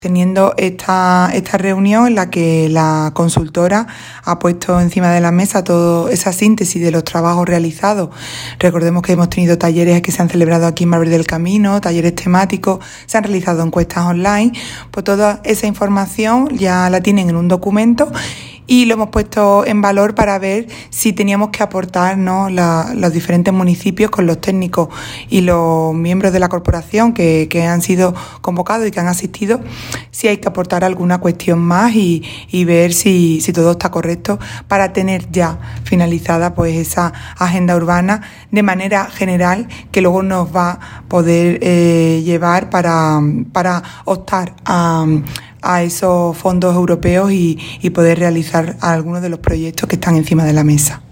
Teniendo esta reunión en la que la consultora ha puesto encima de la mesa toda esa síntesis de los trabajos realizados. Recordemos que hemos tenido talleres que se han celebrado aquí en Valverde del Camino, talleres temáticos, se han realizado encuestas online, pues toda esa información ya la tienen en un documento y lo hemos puesto en valor para ver si teníamos que aportar, ¿no?, los diferentes municipios con los técnicos y los miembros de la corporación que han sido convocados y que han asistido, si hay que aportar alguna cuestión más y ver si todo está correcto para tener ya finalizada pues esa agenda urbana de manera general que luego nos va a poder llevar para optar a esos fondos europeos y poder realizar algunos de los proyectos que están encima de la mesa.